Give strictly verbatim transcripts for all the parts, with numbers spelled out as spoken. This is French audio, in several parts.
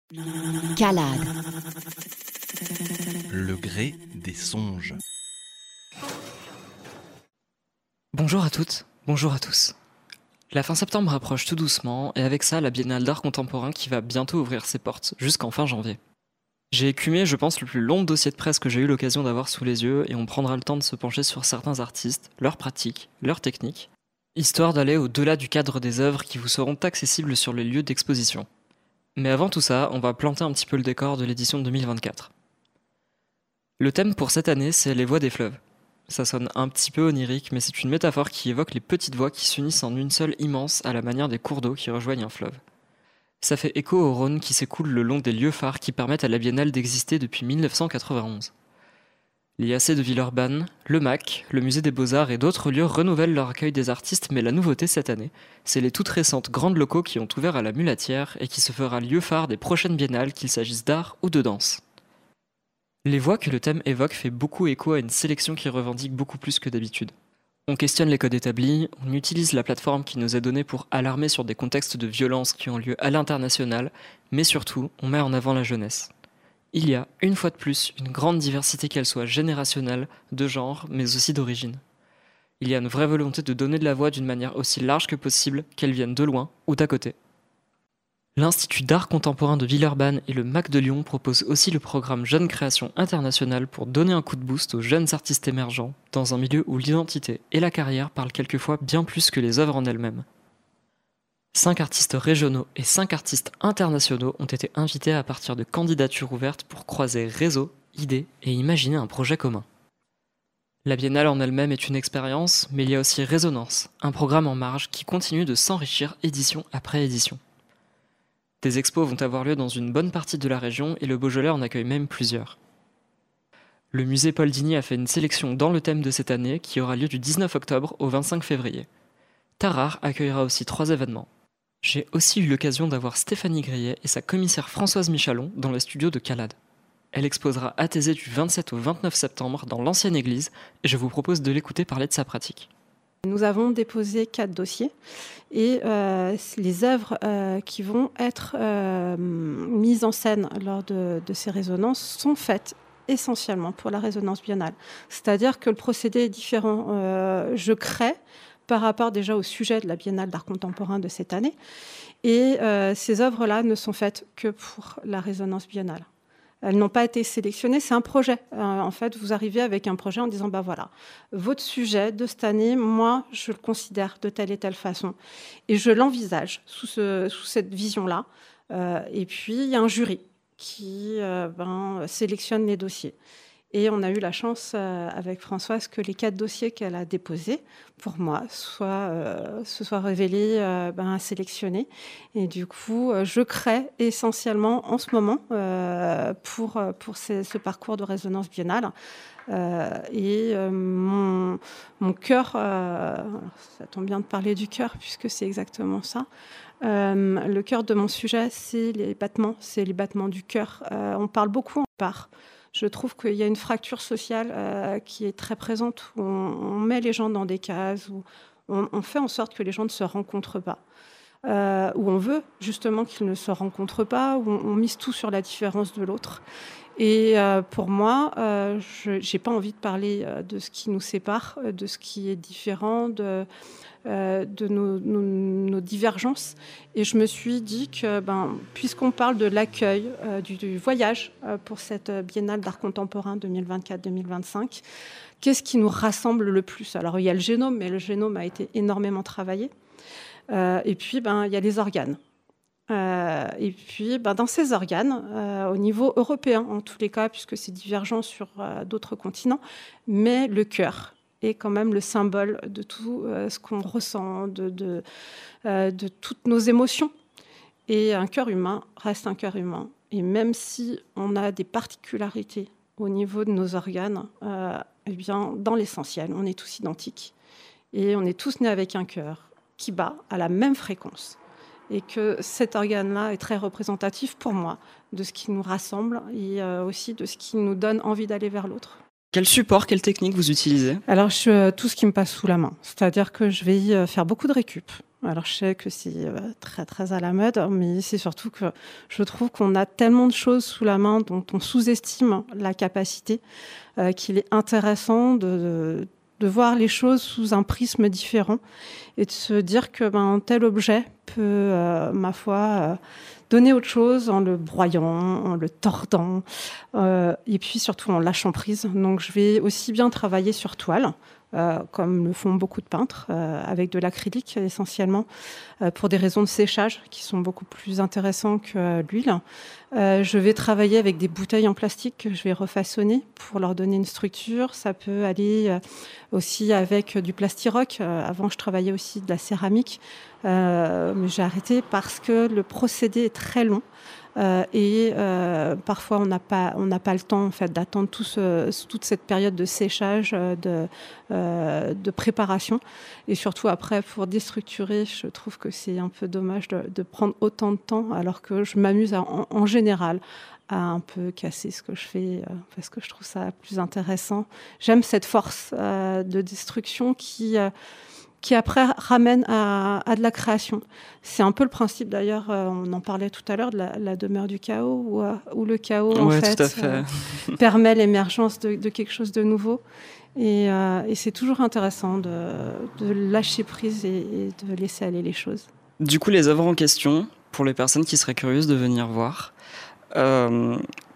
Calade. Le gré des songes. Bonjour à toutes, bonjour à tous. La fin septembre approche tout doucement et avec ça la Biennale d'art contemporain qui va bientôt ouvrir ses portes jusqu'en fin janvier. J'ai écumé, je pense, le plus long dossier de presse que j'ai eu l'occasion d'avoir sous les yeux et on prendra le temps de se pencher sur certains artistes, leurs pratiques, leurs techniques, histoire d'aller au-delà du cadre des œuvres qui vous seront accessibles sur les lieux d'exposition. Mais avant tout ça, on va planter un petit peu le décor de l'édition deux mille vingt-quatre. Le thème pour cette année, c'est les voix des fleuves. Ça sonne un petit peu onirique, mais c'est une métaphore qui évoque les petites voies qui s'unissent en une seule immense à la manière des cours d'eau qui rejoignent un fleuve. Ça fait écho au Rhône qui s'écoule le long des lieux phares qui permettent à la Biennale d'exister depuis mille neuf cent quatre-vingt-onze. L'I A C de Villeurbanne, le M A C, le Musée des Beaux-Arts et d'autres lieux renouvellent leur accueil des artistes, mais la nouveauté cette année, c'est les toutes récentes grandes locaux qui ont ouvert à la Mulatière et qui se fera lieu phare des prochaines biennales, qu'il s'agisse d'art ou de danse. Les voix que le thème évoque fait beaucoup écho à une sélection qui revendique beaucoup plus que d'habitude. On questionne les codes établis, on utilise la plateforme qui nous est donnée pour alarmer sur des contextes de violence qui ont lieu à l'international, mais surtout, on met en avant la jeunesse. Il y a, une fois de plus, une grande diversité qu'elle soit générationnelle, de genre, mais aussi d'origine. Il y a une vraie volonté de donner de la voix d'une manière aussi large que possible, qu'elle vienne de loin ou d'à côté. L'Institut d'art contemporain de Villeurbanne et le M A C de Lyon proposent aussi le programme Jeunes Créations Internationales pour donner un coup de boost aux jeunes artistes émergents, dans un milieu où l'identité et la carrière parlent quelquefois bien plus que les œuvres en elles-mêmes. Cinq artistes régionaux et cinq artistes internationaux ont été invités à partir de candidatures ouvertes pour croiser réseaux, idées et imaginer un projet commun. La Biennale en elle-même est une expérience, mais il y a aussi Résonance, un programme en marge qui continue de s'enrichir édition après édition. Des expos vont avoir lieu dans une bonne partie de la région et le Beaujolais en accueille même plusieurs. Le musée Paul Digny a fait une sélection dans le thème de cette année qui aura lieu du dix-neuf octobre au vingt-cinq février. Tarare accueillera aussi trois événements. J'ai aussi eu l'occasion d'avoir Stéphanie Grillet et sa commissaire Françoise Michalon dans les studios de Calade. Elle exposera à Thésée du vingt-sept au vingt-neuf septembre dans l'ancienne église et je vous propose de l'écouter parler de sa pratique. Nous avons déposé quatre dossiers et euh, les œuvres euh, qui vont être euh, mises en scène lors de, de ces résonances sont faites essentiellement pour la résonance biennale. C'est-à-dire que le procédé est différent. Euh, je crée par rapport déjà au sujet de la Biennale d'art contemporain de cette année. Et euh, ces œuvres-là ne sont faites que pour la résonance biennale. Elles n'ont pas été sélectionnées, c'est un projet. Euh, en fait, vous arrivez avec un projet en disant, bah voilà, votre sujet de cette année, moi, je le considère de telle et telle façon. Et je l'envisage sous, ce, sous cette vision-là. Euh, et puis, il y a un jury qui euh, ben, sélectionne les dossiers. Et on a eu la chance euh, avec Françoise que les quatre dossiers qu'elle a déposés pour moi soient, euh, se soient révélés euh, ben, sélectionnés. Et du coup, euh, je crée essentiellement en ce moment euh, pour, pour ces, ce parcours de résonance biennale. Euh, et euh, mon, mon cœur, euh, ça tombe bien de parler du cœur puisque c'est exactement ça. Euh, le cœur de mon sujet, c'est les battements, c'est les battements du cœur. Euh, on parle beaucoup en part. Je trouve qu'il y a une fracture sociale euh, qui est très présente, où on, on met les gens dans des cases, où on, on fait en sorte que les gens ne se rencontrent pas, euh, où on veut justement qu'ils ne se rencontrent pas, où on, on mise tout sur la différence de l'autre. Et euh, pour moi, euh, je n'ai pas envie de parler euh, de ce qui nous sépare, de ce qui est différent, de, euh, de nos, nos, nos divergences. Et je me suis dit que, ben, puisqu'on parle de l'accueil, euh, du, du voyage euh, pour cette Biennale d'art contemporain deux mille vingt-quatre deux mille vingt-cinq, qu'est-ce qui nous rassemble le plus ? Alors, il y a le génome, mais le génome a été énormément travaillé. Euh, et puis, ben, il y a les organes. Euh, et puis, ben, dans ces organes, euh, au niveau européen, en tous les cas, puisque c'est divergent sur euh, d'autres continents, mais le cœur est quand même le symbole de tout euh, ce qu'on ressent, de, de, euh, de toutes nos émotions. Et un cœur humain reste un cœur humain. Et même si on a des particularités au niveau de nos organes, euh, eh bien, dans l'essentiel, on est tous identiques. Et on est tous nés avec un cœur qui bat à la même fréquence. Et que cet organe-là est très représentatif pour moi de ce qui nous rassemble et euh, aussi de ce qui nous donne envie d'aller vers l'autre. Quel support, quelle technique vous utilisez ? Alors, je, tout ce qui me passe sous la main. C'est-à-dire que je vais y faire beaucoup de récup. Alors je sais que c'est euh, très très à la mode, mais c'est surtout que je trouve qu'on a tellement de choses sous la main dont on sous-estime la capacité, euh, qu'il est intéressant de, de, de voir les choses sous un prisme différent et de se dire que ben, tel objet peut, euh, ma foi, euh, donner autre chose en le broyant, en le tordant, euh, et puis surtout en lâchant prise. Donc je vais aussi bien travailler sur toile, Euh, comme le font beaucoup de peintres, euh, avec de l'acrylique essentiellement, euh, pour des raisons de séchage qui sont beaucoup plus intéressants que euh, l'huile. Euh, je vais travailler avec des bouteilles en plastique que je vais refaçonner pour leur donner une structure. Ça peut aller euh, aussi avec du plastiroc. Euh, avant, je travaillais aussi de la céramique, euh, mais j'ai arrêté parce que le procédé est très long. Euh, et euh, parfois, on n'a pas, on n'a pas le temps en fait, d'attendre tout ce, toute cette période de séchage, de, euh, de préparation. Et surtout, après, pour déstructurer, je trouve que c'est un peu dommage de, de prendre autant de temps, alors que je m'amuse à, en, en général à un peu casser ce que je fais, euh, parce que je trouve ça plus intéressant. J'aime cette force euh, de destruction qui... Euh, qui après ramène à, à de la création. C'est un peu le principe d'ailleurs, euh, on en parlait tout à l'heure, de la, la demeure du chaos, où, euh, où le chaos en Ouais, fait, tout à fait. euh, permet l'émergence de, de quelque chose de nouveau. Et, euh, et c'est toujours intéressant de, de lâcher prise et, et de laisser aller les choses. Du coup, les œuvres en question, pour les personnes qui seraient curieuses de venir voir, euh,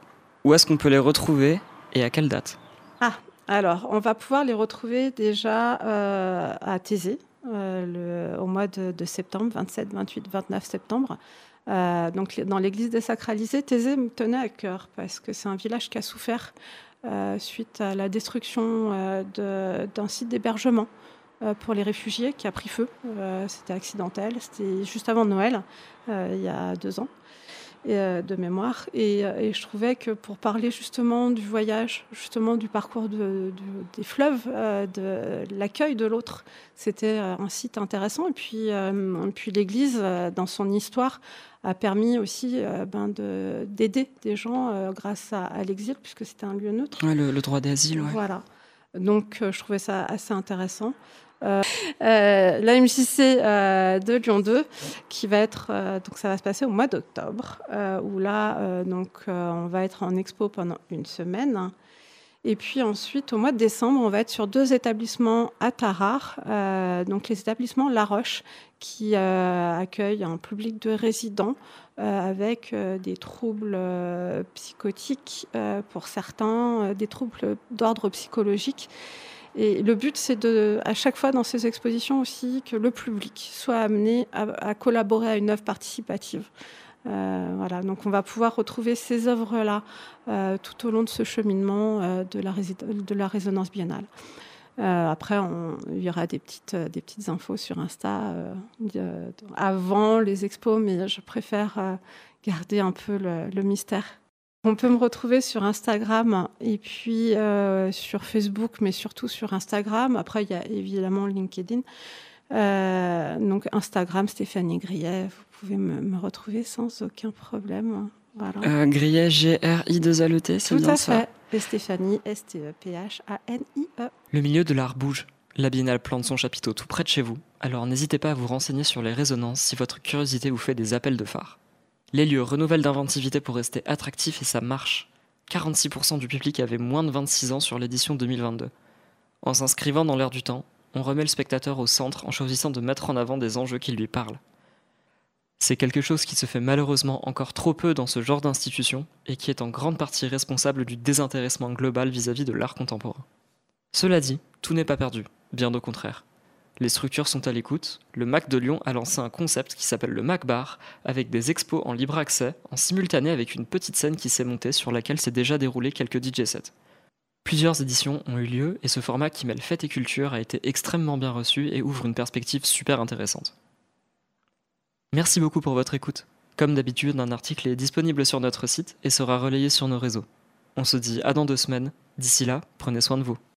où est-ce qu'on peut les retrouver et à quelle date ? Ah, alors, on va pouvoir les retrouver déjà euh, à Thésée, euh, le, au mois de, de septembre, vingt-sept, vingt-huit, vingt-neuf septembre. Euh, donc, dans l'église désacralisée, Thésée me tenait à cœur parce que c'est un village qui a souffert euh, suite à la destruction euh, de, d'un site d'hébergement euh, pour les réfugiés qui a pris feu. Euh, c'était accidentel, c'était juste avant Noël, euh, il y a deux ans. Et, euh, de mémoire. Et, euh, et je trouvais que pour parler justement du voyage, justement du parcours de, du, des fleuves, euh, de l'accueil de l'autre, c'était euh, un site intéressant. Et puis, euh, et puis l'Église, euh, dans son histoire, a permis aussi euh, ben de, d'aider des gens euh, grâce à, à l'exil, puisque c'était un lieu neutre. Ouais, le, le droit d'asile, ouais. Voilà. Donc, euh, je trouvais ça assez intéressant. Euh, euh, la M J C euh, de Lyon deux, qui va être, euh, donc ça va se passer au mois d'octobre, euh, où là, euh, donc, euh, on va être en expo pendant une semaine. Et puis ensuite, au mois de décembre, on va être sur deux établissements à Tarare, euh, donc les établissements La Roche, qui euh, accueillent un public de résidents euh, avec euh, des troubles euh, psychotiques euh, pour certains, euh, des troubles d'ordre psychologique. Et le but, c'est de, à chaque fois dans ces expositions aussi, que le public soit amené à, à collaborer à une œuvre participative. Euh, voilà, donc on va pouvoir retrouver ces œuvres-là euh, tout au long de ce cheminement euh, de, la résid- de la résonance biennale. Euh, après, on, il y aura des petites, euh, des petites infos sur Insta euh, de, avant les expos, mais je préfère euh, garder un peu le, le mystère. On peut me retrouver sur Instagram et puis euh, sur Facebook, mais surtout sur Instagram. Après, il y a évidemment LinkedIn. Euh, donc Instagram, Stéphanie Grillet, vous pouvez me, me retrouver sans aucun problème. Voilà. Euh, Grillet, G R I deux L E T, c'est Tout bien à ça. fait. Et Stéphanie, S T E P H A N I E. Le milieu de l'art bouge. La Biennale plante son chapiteau tout près de chez vous, alors n'hésitez pas à vous renseigner sur les résonances si votre curiosité vous fait des appels de phare. Les lieux renouvellent d'inventivité pour rester attractifs et ça marche. quarante-six pour cent du public avait moins de vingt-six ans sur l'édition deux mille vingt-deux. En s'inscrivant dans l'air du temps, on remet le spectateur au centre en choisissant de mettre en avant des enjeux qui lui parlent. C'est quelque chose qui se fait malheureusement encore trop peu dans ce genre d'institution et qui est en grande partie responsable du désintéressement global vis-à-vis de l'art contemporain. Cela dit, tout n'est pas perdu, bien au contraire. Les structures sont à l'écoute, le M A C de Lyon a lancé un concept qui s'appelle le M A C Bar, avec des expos en libre accès, en simultané avec une petite scène qui s'est montée sur laquelle s'est déjà déroulé quelques D J sets. Plusieurs éditions ont eu lieu et ce format qui mêle fête et culture a été extrêmement bien reçu et ouvre une perspective super intéressante. Merci beaucoup pour votre écoute. Comme d'habitude, un article est disponible sur notre site et sera relayé sur nos réseaux. On se dit à dans deux semaines. D'ici là, prenez soin de vous.